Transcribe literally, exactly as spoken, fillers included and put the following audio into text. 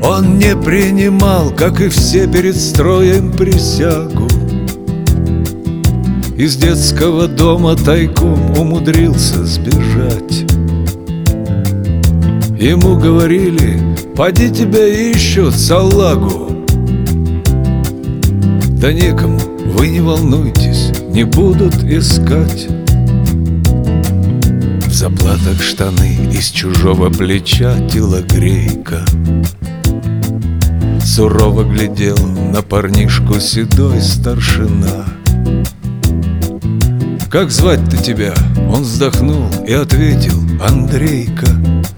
Он не принимал, как и все перед строем, присягу. Из детского дома тайком умудрился сбежать. Ему говорили: поди тебя ищут, салагу. Да некому, вы не волнуйтесь, не будут искать. В заплатах штаны, из чужого плеча телогрейка. Сурово глядел на парнишку седой старшина. «Как звать-то тебя?» Он вздохнул и ответил: Андрейка.